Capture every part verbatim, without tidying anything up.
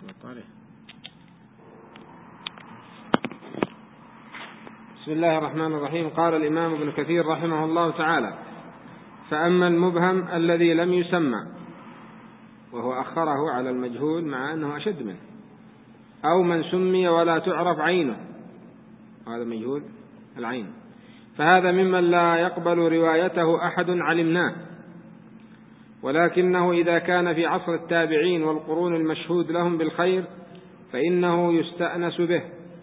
بسم الله الرحمن الرحيم. قال الإمام ابن كثير رحمه الله تعالى: فأما المبهم الذي لم يسمى، وهو أخره على المجهول مع أنه أشد منه، أو من سمي ولا تعرف عينه، هذا مجهول العين، فهذا ممن لا يقبل روايته أحد علمناه، ولكنه إذا كان في عصر التابعين والقرون المشهود لهم بالخير فإنه يستأنس به.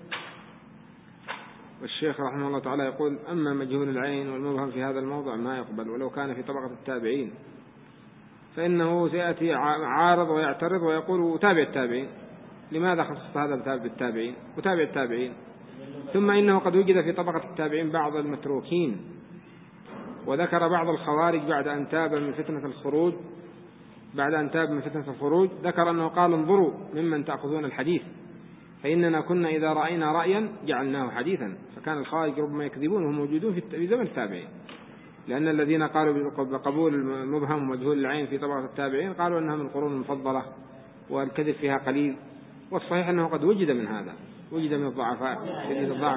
والشيخ رحمه الله تعالى يقول: أما مجهول العين والمبهم في هذا الموضع ما يقبل، ولو كان في طبقة التابعين فإنه سيأتي عارض ويعترض ويقول: تابع التابعين، لماذا خصصت هذا بالتابعين وتابع التابعين؟ ثم إنه قد وجد في طبقة التابعين بعض المتروكين. وذكر بعض الخوارج بعد أن تاب من فتنة الخروج بعد أن تاب من فتنة الخروج ذكر أنه قال: انظروا ممن تأخذون الحديث، فإننا كنا إذا رأينا رأيا جعلناه حديثا. فكان الخوارج ربما يكذبون وهم موجودون في زمن التابعين، لأن الذين قالوا بقبول المبهم ومجهول العين في طبقة التابعين قالوا أنها من القرون المفضلة والكذب فيها قليل. والصحيح أنه قد وجد من هذا، وجد من الضعفاء شديد الضعف.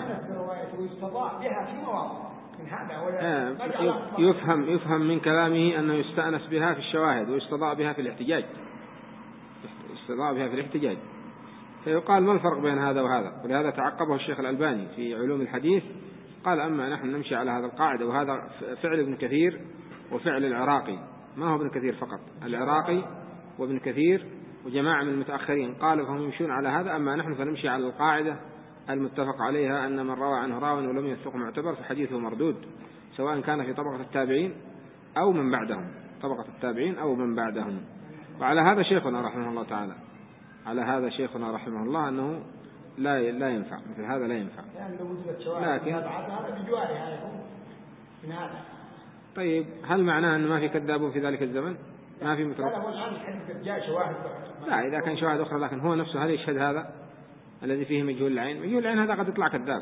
يفهم يفهم من كلامه أنه يستأنس بها في الشواهد ويستضاء بها في الاحتجاج يستضاء بها في الاحتجاج فيقال: ما الفرق بين هذا وهذا؟ ولهذا تعقبه الشيخ الألباني في علوم الحديث، قال: أما نحن نمشي على هذا القاعدة، وهذا فعل ابن كثير وفعل العراقي، ما هو ابن كثير فقط، العراقي وابن كثير وجماعة من المتأخرين قالوا فهم يمشون على هذا. أما نحن فنمشي على القاعدة المتفق عليها أن من روى عنه راو ولم يثق معتبر فحديثه مردود، سواء كان في طبقة التابعين أو من بعدهم طبقة التابعين أو من بعدهم. وعلى هذا شيخنا رحمه الله تعالى على هذا شيخنا رحمه الله أنه لا لا ينفع، مثل هذا لا ينفع. لكن طيب، هل معناه أن ما في كذابون في ذلك الزمن؟ ما في متروك؟ لا، إذا كان شواهد أخرى، لكن هو نفسه هل يشهد هذا الذي فيه مجهول العين؟ مجهول العين هذا قد يطلع كذاب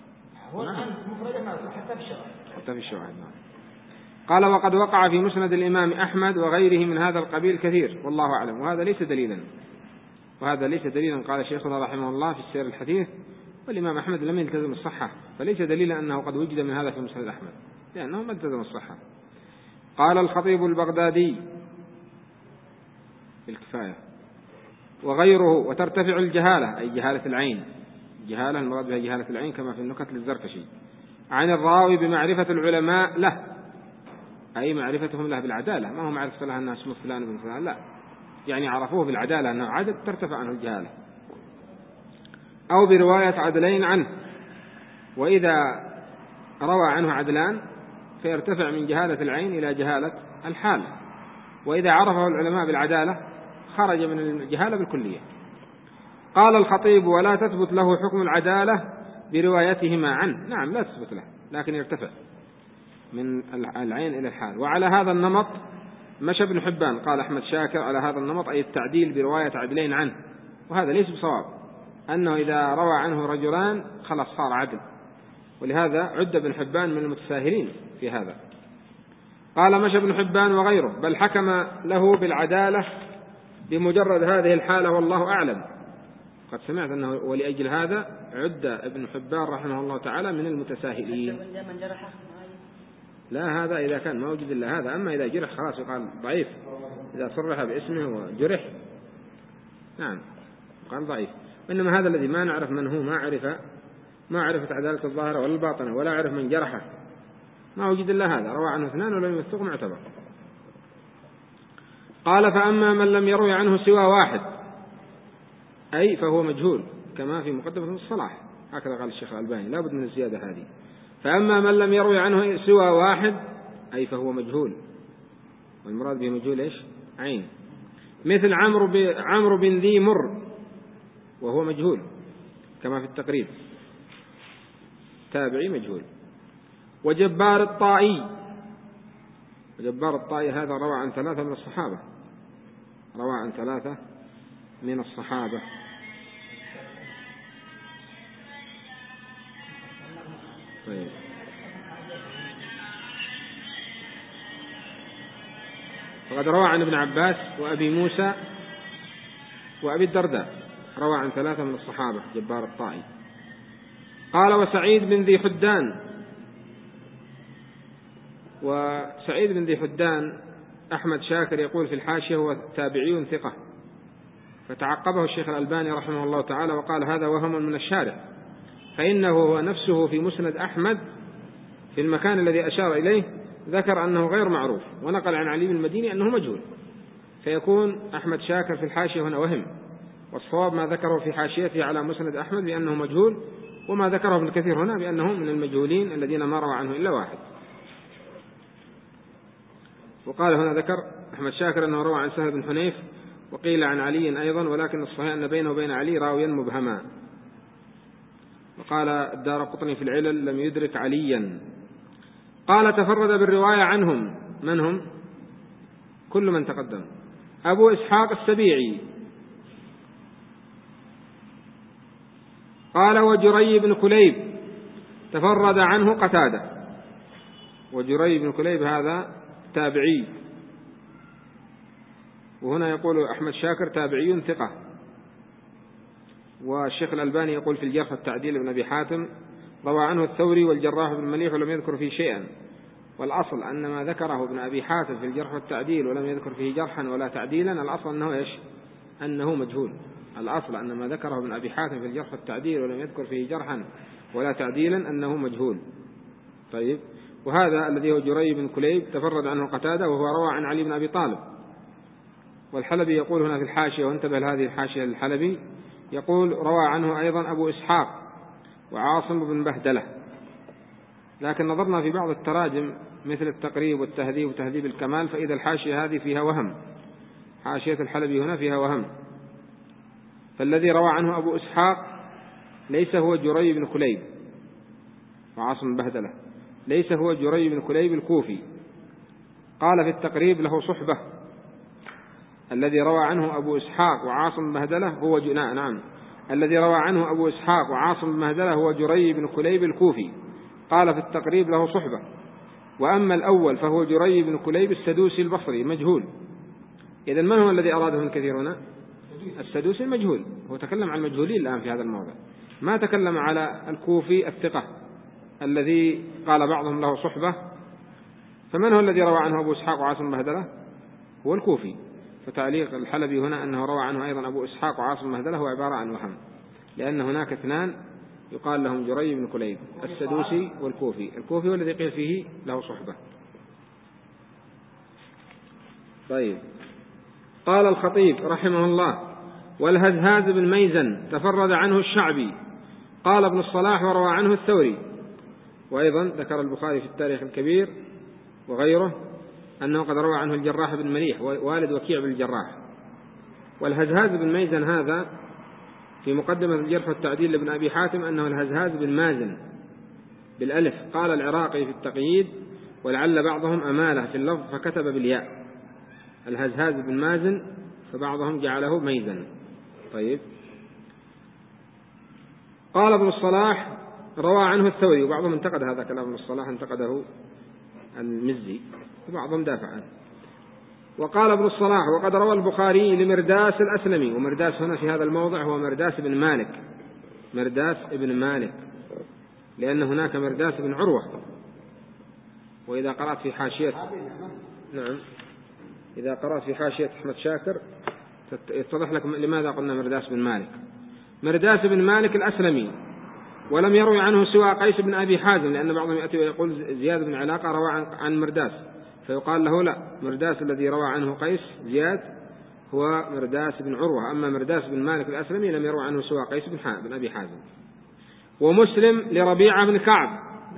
حتى في الشواهد. قال: وقد وقع في مسند الإمام أحمد وغيره من هذا القبيل كثير، والله أعلم. وهذا ليس دليلا وهذا ليس دليلا قال شيخنا رحمه الله في السير الحديث: والإمام أحمد لم يلتزم الصحة، فليس دليلا أنه قد وجد من هذا في مسند أحمد، لأنه ما التزم الصحة. قال الخطيب البغدادي في الكفاية: وغيره: وترتفع الجهالة، أي جهالة العين، جهالة المراد بها جهالة العين كما في النكت للزركشي، عن الراوي بمعرفة العلماء له، أي معرفتهم له بالعدالة، ما هو معرفة له أنه اسمه فلان بن فلان، لا، يعني عرفوه بالعدالة أنه عدل ترتفع عنه الجهالة، أو برواية عدلين عنه، وإذا روى عنه عدلان فيرتفع من جهالة العين إلى جهالة الحال، وإذا عرفه العلماء بالعدالة خرج من الجهالة بالكلية. قال الخطيب: ولا تثبت له حكم العدالة بروايتهما عنه. نعم، لا تثبت له، لكن يرتفع من العين إلى الحال. وعلى هذا النمط مشى ابن حبان، قال أحمد شاكر: على هذا النمط أي التعديل برواية عدلين عنه، وهذا ليس بصواب، أنه إذا روى عنه رجلان خلاص صار عدل، ولهذا عد ابن حبان من المتساهلين في هذا. قال: مشى ابن حبان وغيره، بل حكم له بالعدالة بمجرد هذه الحالة، والله أعلم. قد سمعت أنه ولأجل هذا عد ابن حبان رحمه الله تعالى من المتساهلين. لا، هذا إذا كان ما وجد إلا هذا، أما إذا جرح خلاص يقال ضعيف، إذا صرح باسمه وجرح نعم قال ضعيف. وإنما هذا الذي ما نعرف من هو، ما عرف ما عرفت عدالة الظاهرة ولا الباطنة، ولا عرف من جرحه، ما وجد إلا هذا، روى عنه اثنان ولم يثق معتبر. قال: فأما من لم يروي عنه سوى واحد، أي فهو مجهول، كما في مقدمة الصلاح، هكذا قال الشيخ الألباني، لا بد من الزيادة هذه. فأما من لم يروي عنه سوى واحد، أي فهو مجهول، والمراد به مجهول إيش؟ عين، مثل عمرو عمرو بن ذي مر، وهو مجهول كما في التقريب، تابعي مجهول. وجبار الطائي وجبار الطائي هذا روى عن ثلاثة من الصحابة روى عن ثلاثة من الصحابة طيب. فقد روى عن ابن عباس وأبي موسى وأبي الدرداء، روى عن ثلاثة من الصحابة جبار الطائي. قال وسعيد بن ذي حدان، وسعيد بن ذي حدان أحمد شاكر يقول في الحاشية هو تابعي ثقة، فتعقبه الشيخ الألباني رحمه الله تعالى وقال هذا وهم من الشارع، فإنه هو نفسه في مسند أحمد في المكان الذي أشار إليه ذكر أنه غير معروف، ونقل عن علي بن المديني أنه مجهول، فيكون أحمد شاكر في الحاشية هنا وهم، والصواب ما ذكره في حاشيته على مسند أحمد بأنه مجهول، وما ذكره ابن كثير هنا بأنه من المجهولين الذين ما روى عنه إلا واحد. وقال هنا ذكر أحمد شاكر أنه روى عن سهل بن حنيف، وقيل عن علي أيضا، ولكن الصحيح أن بينه وبين علي راويا مبهما. وقال الدارقطني في العلل لم يدرك عليا. قال تفرد بالرواية عنهم، من هم؟ كل من تقدم. أبو إسحاق السبيعي قال وجري بن كليب تفرد عنه قتادة، وجري بن كليب هذا تابعي، وهنا يقول أحمد شاكر تابعي ثقة. والشيخ الألباني يقول في الجرح والتعديل ابن أبي حاتم روى عنه الثوري والجراح بن مليح ولم يذكر فيه شيئا، والأصل أن ما ذكره ابن أبي حاتم في الجرح والتعديل ولم يذكر فيه جرحا ولا تعديلا الأصل أنه إيش؟ أنه مجهول. الأصل أن ما ذكره ابن أبي حاتم في الجرح والتعديل ولم يذكر فيه جرحا ولا تعديلا أنه مجهول. طيب، وهذا الذي هو جري بن كليب تفرد عنه قتادة، وهو روى عن علي بن أبي طالب. والحلبي يقول هنا في الحاشية، وانتبه لهذه الحاشية للحلبي، يقول روى عنه أيضا أبو إسحاق وعاصم بن بهدلة. لكن نظرنا في بعض التراجم مثل التقريب والتهذيب وتهذيب الكمال، فإذا الحاشية هذه فيها وهم، حاشية الحلبي هنا فيها وهم. فالذي روى عنه أبو إسحاق ليس هو جري بن كليب وعاصم بن بهدلة، ليس هو جري بن كليب الكوفي. قال في التقريب له صحبة. الذي روى عنه أبو إسحاق وعاصم بن بهدلة هو ج... نعم الذي روى عنه أبو إسحاق وعاصم بن بهدلة هو جري بن كليب الكوفي. قال في التقريب له صحبة. وأما الأول فهو جري بن كليب السدوسي البصري مجهول. إذن من هو الذي أراده من كثير هنا؟ السدوسي المجهول. هو تكلم عن المجهولين الآن في هذا الموضع، ما تكلم على الكوفي الثقة الذي قال بعضهم له صحبة. فمن هو الذي روى عنه أبو إسحاق وعاصم بن بهدلة؟ هو الكوفي. فتعليق الحلبي هنا أنه روى عنه أيضا أبو إسحاق وعاصم بن بهدلة هو عبارة عن وهم، لأن هناك اثنان يقال لهم جري بن كليب، السدوسي والكوفي. الكوفي هو الذي قيل فيه له صحبة. طيب، قال الخطيب رحمه الله والهزهاز بن ميزن تفرد عنه الشعبي. قال ابن الصلاح وروى عنه الثوري. وأيضا ذكر البخاري في التاريخ الكبير وغيره أنه قد روى عنه الجراح بن مليح والد وكيع بن الجراح. والهزهاز بن ميزن هذا في مقدمة الجرح والتعديل لابن أبي حاتم أنه الهزهاز بن مازن بالألف. قال العراقي في التقييد ولعل بعضهم أماله في اللفظ فكتب بالياء الهزهاز بن مازن، فبعضهم جعله ميزن. طيب، قال ابن الصلاح روى عنه الثوري، وبعضهم انتقد هذا كلام ابن الصلاح، انتقده المزي وبعضهم دافع عنه. وقال ابن الصلاح وقد روى البخاري لمرداس الأسلمي، ومرداس هنا في هذا الموضع هو مرداس بن مالك، مرداس ابن مالك، لأن هناك مرداس بن عروة. وإذا قرأت في حاشية نعم إذا قرأت في حاشية أحمد شاكر يتضح لك لماذا قلنا مرداس بن مالك. مرداس بن مالك الأسلمي، ولم يروي عنه سوى قيس بن أبي حازم، لأن بعضهم يأتي ويقول زياد بن علاقة روى عن مرداس، فيقال له لا، مرداس الذي روى عنه قيس زياد هو مرداس بن عروة. أما مرداس بن مالك الأسلمي لم يروى عنه سوى قيس بن أبي حازم. ومسلم لربيعة بن كعب.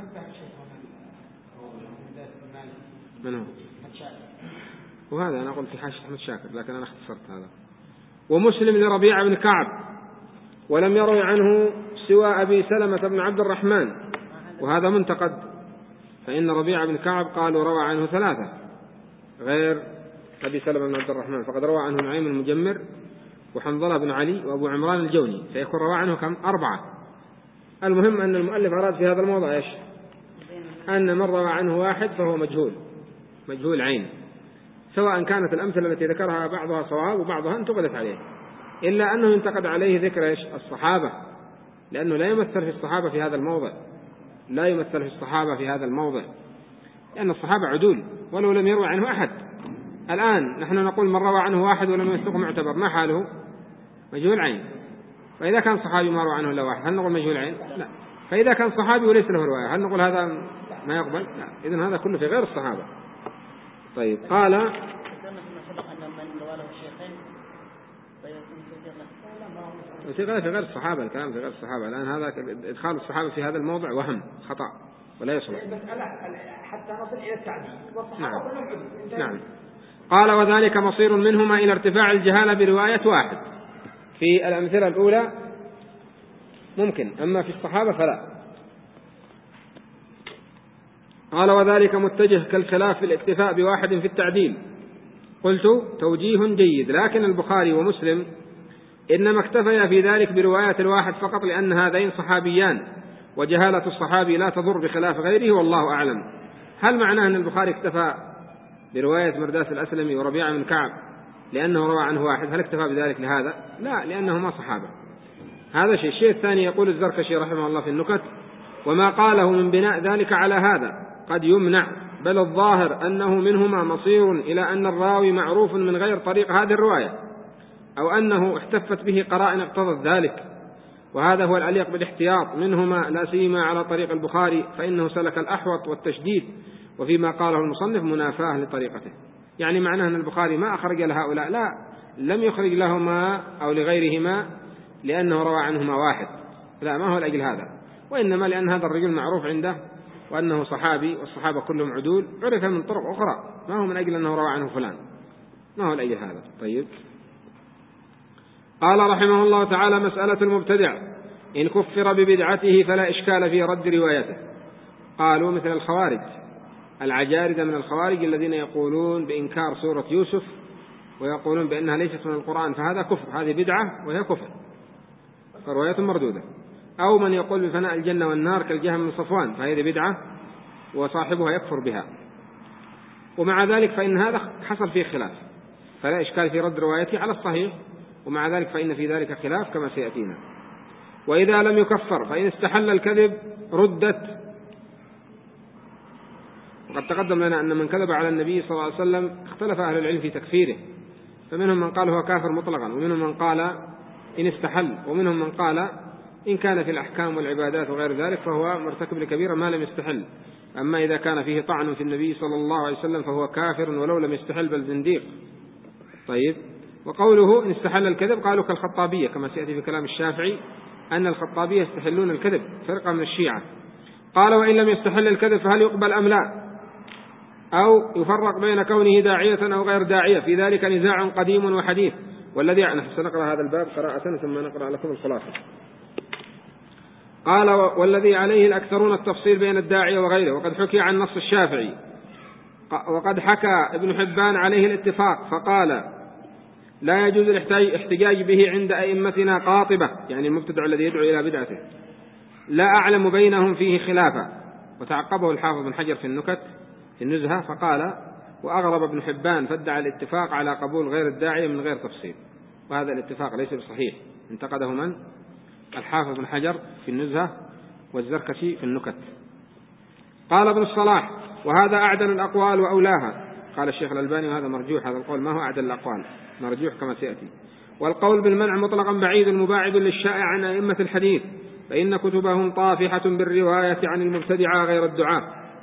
من هو؟ وهذا أنا قلت في حاشية أحمد شاكر لكن أنا اختصرت هذا. ومسلم لربيعة بن كعب ولم يروي عنه سوى أبي سلمة بن عبد الرحمن، وهذا منتقد، فإن ربيعة بن كعب قالوا روى عنه ثلاثة غير أبي سلمة بن عبد الرحمن، فقد روى عنه نعيم المجمر وحنظلة بن علي وأبو عمران الجوني، فيكون روى عنه كم؟ أربعة. المهم أن المؤلف أراد في هذا الموضع إيش؟ أن من روى عنه واحد فهو مجهول، مجهول عين، سواء كانت الأمثلة التي ذكرها بعضها صواب وبعضها انتقدت عليه. إلا أنه ينتقد عليه ذكر إيش؟ الصحابة، لأنه لا يمثل في الصحابة في هذا الموضع، لا يمثل في الصحابة في هذا الموضع، لأن الصحابة عدول ولو لم يروى عنه أحد. الآن نحن نقول من روى عنه واحد ولم يوثقه معتبر، ما حاله؟ مجهول عين. فإذا كان صحابي ما روى عنه إلا واحد هل نقول مجهول عين؟ لا. فإذا كان صحابي وليس له رواية هل نقول هذا ما يقبل؟ لا. إذن هذا كله في غير الصحابة. طيب قال وثيقة في غير الصحابة، الكلام في غير الصحابة. الآن هذا إدخال الصحابة في هذا الموضع وهم خطأ ولا يصلح حتى نصل إلى التعديل والصحابة كلهم عدول. نعم. قال وذلك مصير منهما إلى ارتفاع الجهالة برواية واحد. في الأمثلة الأولى ممكن، أما في الصحابة فلا. قال وذلك متجه كالخلاف في الاكتفاء بواحد في التعديل. قلت توجيه جيد، لكن البخاري ومسلم إنما اكتفيا في ذلك برواية الواحد فقط، لأن هذين صحابيان وجهالة الصحابي لا تضر بخلاف غيره والله أعلم. هل معناه أن البخاري اكتفى برواية مرداس الأسلمي وربيعة بن كعب لأنه روى عنه واحد؟ هل اكتفى بذلك لهذا؟ لا، لأنهما صحابة. هذا شيء. الشيء الثاني يقول الزركشي رحمه الله في النكت: وما قاله من بناء ذلك على هذا قد يمنع، بل الظاهر أنه منهما مصير إلى أن الراوي معروف من غير طريق هذه الرواية، أو أنه احتفت به قرائن اقتضت ذلك، وهذا هو الأليق بالاحتياط منهما، لا سيما على طريق البخاري فإنه سلك الأحوط والتشديد، وفيما قاله المصنف منافاه لطريقته. يعني معناه أن البخاري ما أخرج لهؤلاء، لا، لم يخرج لهما أو لغيرهما لأنه روى عنهما واحد، لا، ما هو لأجل هذا، وإنما لأن هذا الرجل معروف عنده وأنه صحابي والصحابة كلهم عدول، عرف من طرق أخرى، ما هو من أجل أنه روى عنه فلان، ما هو لأجل هذا. طيب. قال رحمه الله تعالى: مسألة المبتدع إن كفر ببدعته فلا إشكال في رد روايته. قالوا مثل الخوارج العجاردة من الخوارج الذين يقولون بإنكار سورة يوسف ويقولون بأنها ليست من القرآن، فهذا كفر، هذه بدعة وهي كفر، فرواية مردودة. أو من يقول بفناء الجنة والنار كالجهم من صفوان، فهذه بدعة وصاحبها يكفر بها. ومع ذلك فإن هذا حصل فيه خلاف، فلا إشكال في رد روايته على الصحيح، ومع ذلك فإن في ذلك خلاف كما سيأتينا. وإذا لم يكفر فإن استحل الكذب ردت. وقد تقدم لنا أن من كذب على النبي صلى الله عليه وسلم اختلف أهل العلم في تكفيره، فمنهم من قال هو كافر مطلقا، ومنهم من قال إن استحل، ومنهم من قال إن كان في الأحكام والعبادات وغير ذلك فهو مرتكب لكبيرة ما لم يستحل، أما إذا كان فيه طعن في النبي صلى الله عليه وسلم فهو كافر ولو لم يستحل بل زنديق. طيب. وقوله إن استحل الكذب قالوا كالخطابية، كما سيأتي في كلام الشافعي أن الخطابية يستحلون الكذب، فرقة من الشيعة. قال وإن لم يستحل الكذب فهل يقبل أم لا، أو يفرق بين كونه داعية أو غير داعية، في ذلك نزاع قديم وحديث. والذي نحن سنقرأ هذا الباب قراءة ثم نقرأ لكم الخلاصة. قال والذي عليه الأكثرون التفصيل بين الداعية وغيره، وقد حكي عن نص الشافعي، وقد حكى ابن حبان عليه الاتفاق فقال لا يجوز الاحتجاج به عند أئمتنا قاطبة، يعني المبتدع الذي يدعو إلى بدعته، لا أعلم بينهم فيه خلافا. وتعقبه الحافظ بن حجر في النكت في النزهة فقال وأغرب ابن حبان فادعى الاتفاق على قبول غير الداعية من غير تفصيل، وهذا الاتفاق ليس بصحيح، انتقده من؟ الحافظ بن حجر في النزهة والزركشي في النكت. قال ابن الصلاح وهذا أعدل الأقوال وأولاها. قال الشيخ الألباني وهذا مرجوح، هذا القول ما هو أعدل الأقوال، مرجوح كما سيأتي. والقول بالمنع مطلقا بعيد مباعد للشائع عن أئمة الحديث، فإن كتبهم طافحة بالرواية عن المبتدعة غير الدعاء،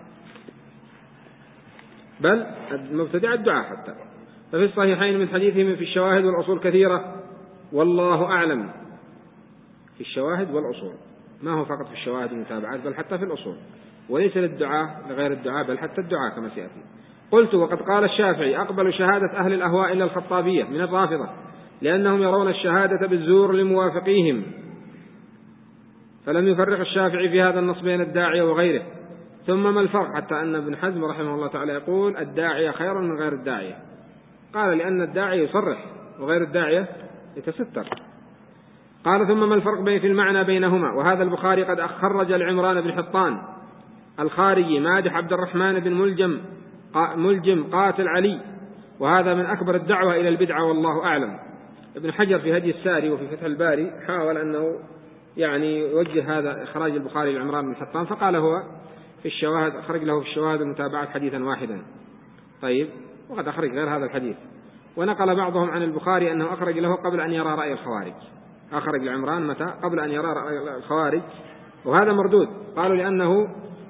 بل المبتدع الدعاء حتى. ففي الصحيحين من حديثهم في الشواهد والأصول كثيرة والله أعلم. في الشواهد والأصول، ما هو فقط في الشواهد والمتابعات بل حتى في الأصول، وليس للدعاء لغير الدعاء بل حتى الدعاء كما سيأتي. قلت وقد قال الشافعي أقبل شهادة أهل الأهواء إلا الخطابية من الرافضة، لأنهم يرون الشهادة بالزور لموافقيهم، فلم يفرق الشافعي في هذا النص بين الداعية وغيره. ثم ما الفرق؟ حتى أن ابن حزم رحمه الله تعالى يقول الداعية خير من غير الداعية، قال لأن الداعية يصرح وغير الداعية يتستر. قال ثم ما الفرق بين في المعنى بينهما؟ وهذا البخاري قد خرج العمران بن حطان الخارجي مادح عبد الرحمن بن ملجم ملجم قاتل علي، وهذا من أكبر الدعوة إلى البدعة والله أعلم. ابن حجر في هدي الساري وفي فتح الباري حاول أنه يعني يوجه هذا إخراج البخاري لعمران بن حطان، فقال هو في الشواهد أخرج له في الشواهد المتابعات حديثا واحدا. طيب، وقد أخرج غير هذا الحديث. ونقل بعضهم عن البخاري أنه أخرج له قبل أن يرى رأي الخوارج، أخرج لعمران متى؟ قبل أن يرى رأي الخوارج، وهذا مردود. قالوا لأنه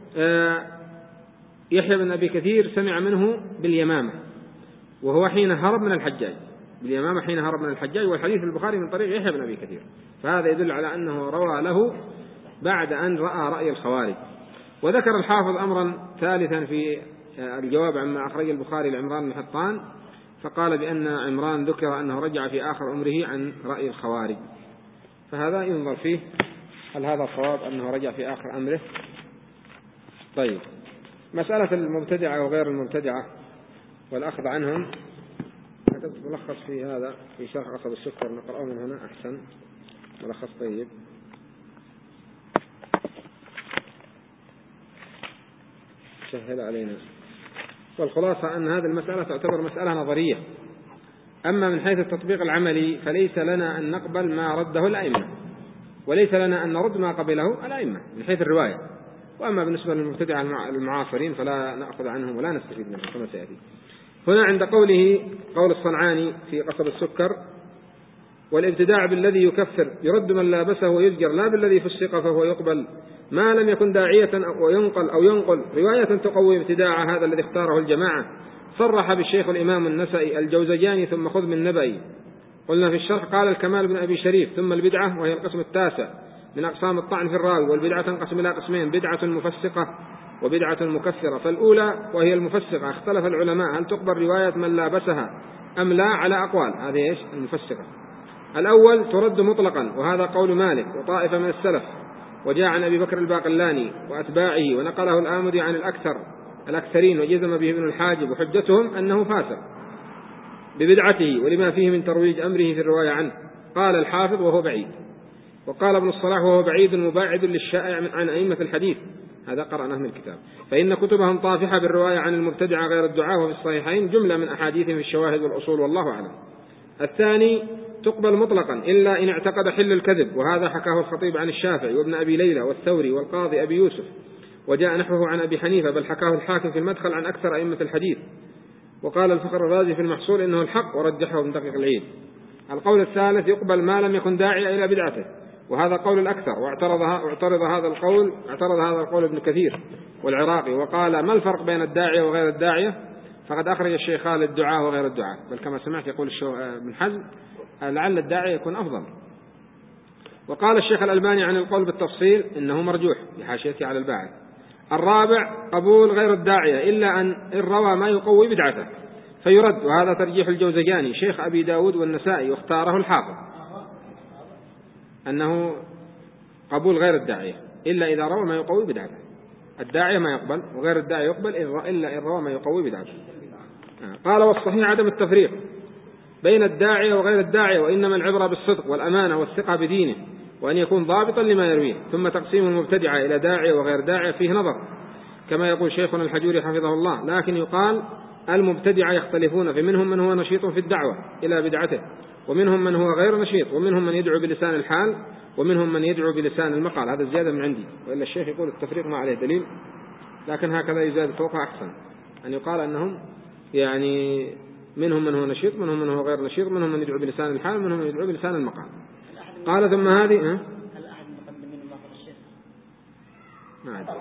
يحيى بن أبي كثير سمع منه باليمامة، وهو حين هرب من الحجاج، باليمامة حين هرب من الحجاج، والحديث في البخاري من طريق يحيى بن أبي كثير، فهذا يدل على أنه روى له بعد أن رأى رأي الخوارج. وذكر الحافظ أمرا ثالثا في الجواب عما أخرج البخاري لعمران بن حطان، فقال بأن عمران ذكر أنه رجع في آخر عمره عن رأي الخوارج، فهذا ينظر فيه هل هذا صواب أنه رجع في آخر أمره. طيب، مسألة المبتدعة وغير المبتدعة والأخذ عنهم كتبت ملخص في هذا في شرح قصب السكر، نقرأه من هنا أحسن، ملخص طيب. سهل علينا. والخلاصة أن هذه المسألة تعتبر مسألة نظرية، أما من حيث التطبيق العملي فليس لنا أن نقبل ما رده الأئمة، وليس لنا أن نرد ما قبله الأئمة من حيث الرواية. وأما بالنسبة للمبتدعة المعاصرين فلا نأخذ عنهم ولا نستفيد منهم كما سيأتي. هنا عند قوله قول الصنعاني في قصب السكر: والابتداع بالذي يكفر يرد من لابسه ويزجر، لا بالذي فسق فهو يقبل ما لم يكن داعية وينقل أو ينقل رواية تقوي ابتداع هذا الذي اختاره الجماعة. صرح بالشيخ الإمام النسائي الجوزجاني ثم خذ من نبئي. قلنا في الشرح قال الكمال بن أبي شريف: ثم البدعة وهي القسم التاسع من أقسام الطعن في الراوي، والبدعة تنقسم إلى قسمين: بدعة مفسقة وبدعة مكفرة. فالأولى وهي المفسقة اختلف العلماء هل تقبل رواية من لابسها أم لا على أقوال. هذه إيش المفسقة؟ الأول ترد مطلقا، وهذا قول مالك وطائفة من السلف، وجاء عن أبي بكر الباقلاني وأتباعه، ونقله الآمدي عن الأكثر الأكثرين وجزم به ابن الحاجب، وحجتهم أنه فاسق ببدعته ولما فيه من ترويج أمره في الرواية عنه. قال الحافظ وهو بعيد، وقال ابن الصلاح وهو بعيد مباعد للشائع عن أئمة الحديث، هذا قرأناه من الكتاب، فإن كتبهم طافحة بالرواية عن المبتدع غير الدعاء، وفي الصحيحين جملة من أحاديثهم في الشواهد والأصول، والله أعلم. الثاني تقبل مطلقا إلا إن اعتقد حل الكذب، وهذا حكاه الخطيب عن الشافعي وابن أبي ليلى والثوري والقاضي أبي يوسف، وجاء نحوه عن أبي حنيفة، بل حكاه الحاكم في المدخل عن أكثر أئمة الحديث. وقال الفخر الرازي في المحصول إنه الحق، ورجحه ابن دقيق العيد. القول الثالث يقبل ما لم يكن داعي إلى بدعته، وهذا قول الأكثر، واعترض اعترض هذا القول اعترض هذا القول ابن كثير والعراقي، وقال ما الفرق بين الداعية وغير الداعية؟ فقد أخرج الشيخان الدعاء وغير الدعاء، بل كما سمعت يقول ابن حزم لعل الداعي يكون أفضل. وقال الشيخ الألباني عن القول بالتفصيل إنه مرجوح بحاشيته على الباعث. الرابع قبول غير الداعية إلا أن إن روى ما يقوي بدعته فيرد، وهذا ترجيح الجوزجاني شيخ أبي داود والنسائي، واختاره الحافظ أنه قبول غير الداعية إلا إذا روى ما يقوي بدعته. الداعية ما يقبل، وغير الداعية يقبل إلا إن روى ما يقوي بدعته. قال والصحيح عدم التفريق بين الداعية وغير الداعية، وإنما العبرة بالصدق والأمانة والثقة بدينه، وأن يكون ضابطا لما يرويه. ثم تقسيم المبتدعة إلى داعية وغير داعية فيه نظر، كما يقول شيخنا الحجوري حفظه الله، لكن يقال المبتدعة يختلفون، فمنهم من هو نشيط في الدعوة إلى بدعته، ومنهم من هو غير نشيط، ومنهم من يدعو بلسان الحال، ومنهم من يدعو بلسان المقال. هذا زيادة من عندي، وإلا الشيخ يقول التفريق ما عليه دليل، لكن هكذا يزاد فوقها أحسن، أن يقال أنهم يعني منهم من هو نشيط، منهم من هو غير نشيط، منهم من يدعو بلسان الحال، منهم من يدعو بلسان المقال. قال ثم هذه ها؟ هل أحد المقدمين ما قال الشيخ؟ ما أدري.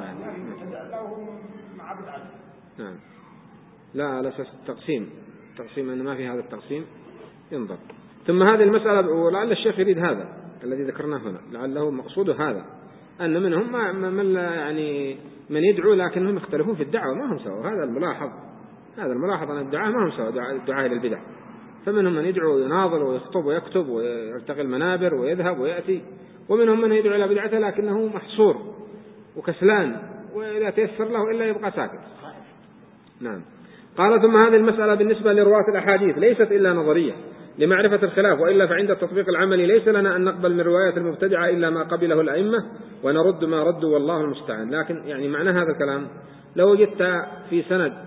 مع بدعته. نعم. لا، على أساس التقسيم، تقسيم أن ما في هذا التقسيم ينظر. ثم هذه المسألة، ولعل الشيخ يريد هذا الذي ذكرناه هنا، لعله مقصوده هذا، أن منهم ما من يعني من يدعو لكنهم يختلفون في الدعوة، ما هم سوا. هذا الملاحظ، هذا الملاحظ أن الدعاء ما هم سوا، الدعاء إلى البدع. فمنهم من يدعو ويناظر ويخطب ويكتب ويرتقي المنابر ويذهب ويأتي، ومنهم من يدعو إلى بدعته لكنه محصور وكسلان، وإذا تيسر له إلا يبقى ساكت. نعم. قال ثم هذه المسألة بالنسبة لرواة الأحاديث ليست إلا نظرية لمعرفة الخلاف، وإلا فعند التطبيق العملي ليس لنا أن نقبل من رواية المبتدعة إلا ما قبله الأئمة، ونرد ما ردوا والله المستعان. لكن يعني معنى هذا الكلام لو وجدت في سند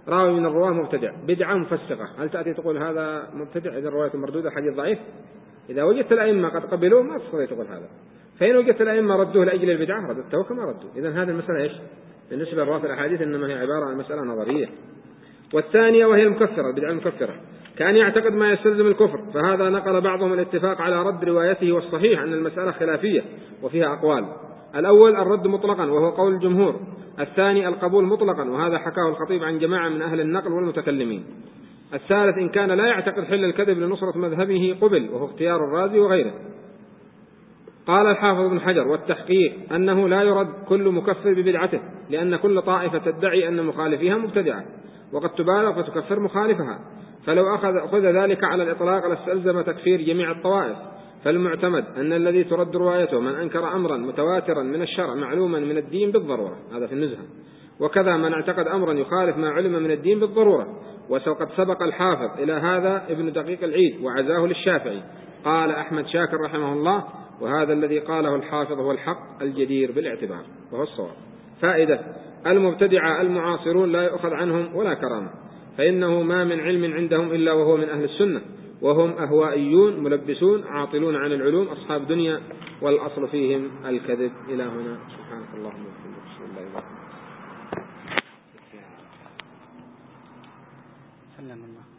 راوي من الرواه مبتدع بدعة مفسقة، هل تأتي تقول هذا مبتدع إذا الرواية مردودة حديث ضعيف؟ إذا وجدت الأئمة قد قبلوه ما تستطيع تقول هذا، فإن وجدت الأئمة ردوه لأجل البدعة رددته كما ردوا. إذن هذه المسألة إيش؟ بالنسبة لرواة الأحاديث إنما هي عبارة عن مسألة نظرية. والثانية وهي المكفرة، البدعة المكفرة، كان يعتقد ما يستلزم الكفر، فهذا نقل بعضهم الاتفاق على رد روايته، والصحيح أن المسألة خلافية وفيها أقوال. الأول الرد مطلقا وهو قول الجمهور، الثاني القبول مطلقا وهذا حكاه الخطيب عن جماعة من أهل النقل والمتكلمين. الثالث إن كان لا يعتقد حل الكذب لنصرة مذهبه قبل، وهو اختيار الرازي وغيره. قال الحافظ ابن حجر: والتحقيق أنه لا يرد كل مكفر ببدعته، لأن كل طائفة تدعي أن مخالفيها مبتدعة، وقد تبالغ فتكفر مخالفها، فلو أخذ, أخذ ذلك على الإطلاق لاستلزم تكفير جميع الطوائف. فالمعتمد أن الذي ترد روايته من أنكر أمرا متواترا من الشرع معلوما من الدين بالضرورة، هذا في النزهة، وكذا من اعتقد أمرا يخالف ما علم من الدين بالضرورة. وقد سبق الحافظ إلى هذا ابن دقيق العيد وعزاه للشافعي. قال أحمد شاكر رحمه الله: وهذا الذي قاله الحافظ هو الحق الجدير بالاعتبار وهو الصواب. فائدة: المبتدعة المعاصرون لا يؤخذ عنهم ولا كرامة، فإنه ما من علم عندهم إلا وهو من أهل السنة، وهم أهوائيون ملبسون عاطلون عن العلوم أصحاب دنيا، والأصل فيهم الكذب. إلى هنا، سبحانك اللهم وبحمدك. سلم الله.